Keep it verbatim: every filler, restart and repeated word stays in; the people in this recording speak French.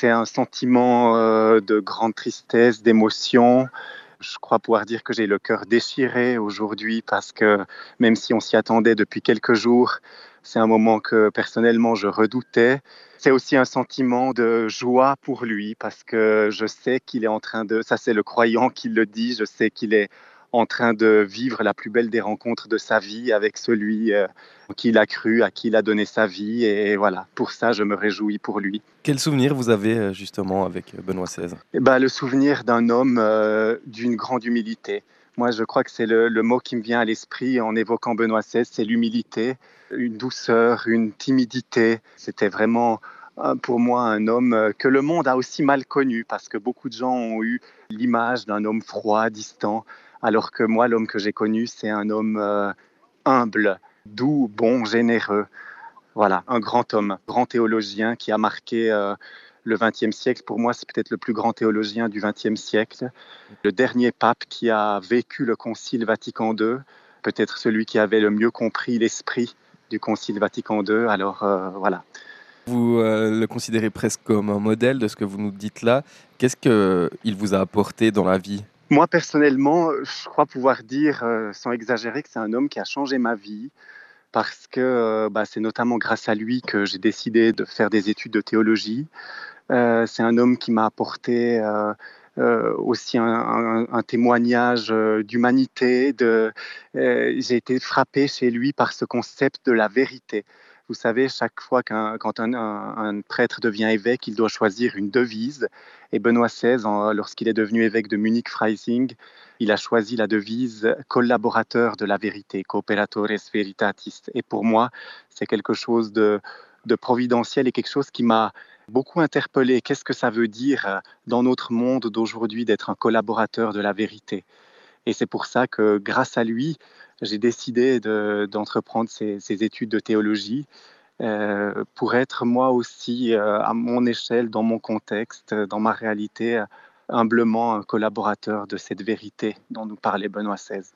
c'est un sentiment euh, de grande tristesse, d'émotion. Je crois pouvoir dire que j'ai le cœur déchiré aujourd'hui parce que même si on s'y attendait depuis quelques jours, c'est un moment que personnellement je redoutais. C'est aussi un sentiment de joie pour lui parce que je sais qu'il est en train de, ça c'est le croyant qui le dit, je sais qu'il est en train de vivre la plus belle des rencontres de sa vie avec celui euh, en qui il a cru, à qui il a donné sa vie. Et voilà, pour ça, je me réjouis pour lui. Quel souvenir vous avez euh, justement avec euh, Benoît seize? Eh ben, le souvenir d'un homme euh, d'une grande humilité. Moi, je crois que c'est le, le mot qui me vient à l'esprit en évoquant Benoît seize, c'est l'humilité, une douceur, une timidité. C'était vraiment euh, pour moi un homme euh, que le monde a aussi mal connu parce que beaucoup de gens ont eu l'image d'un homme froid, distant, alors que moi, l'homme que j'ai connu, c'est un homme euh, humble, doux, bon, généreux. Voilà, un grand homme, grand théologien qui a marqué euh, le vingtième siècle. Pour moi, c'est peut-être le plus grand théologien du vingtième siècle. Le dernier pape qui a vécu le Concile Vatican deux, peut-être celui qui avait le mieux compris l'esprit du Concile Vatican deux. Alors euh, voilà. Vous euh, le considérez presque comme un modèle de ce que vous nous dites là. Qu'est-ce qu'il vous a apporté dans la vie? Moi, personnellement, je crois pouvoir dire, euh, sans exagérer, que c'est un homme qui a changé ma vie parce que euh, bah, c'est notamment grâce à lui que j'ai décidé de faire des études de théologie. Euh, c'est un homme qui m'a apporté euh, euh, aussi un, un- un témoignage euh, d'humanité. De, euh, j'ai été frappé chez lui par ce concept de la vérité. Vous savez, chaque fois qu'un quand un, un- un prêtre devient évêque, il doit choisir une devise. Et Benoît seize, en- lorsqu'il est devenu évêque de Munich-Freising, il a choisi la devise collaborateur de la vérité, cooperatores veritatis. Et pour moi, c'est quelque chose de, de providentiel et quelque chose qui m'a beaucoup interpellé. Qu'est-ce que ça veut dire euh, dans notre monde d'aujourd'hui d'être un collaborateur de la vérité? Et c'est pour ça que grâce à lui, j'ai décidé de- d'entreprendre ces, ces études de théologie euh, pour être moi aussi, euh, à mon échelle, dans mon contexte, dans ma réalité, euh, humblement un collaborateur de cette vérité dont nous parlait Benoît seize.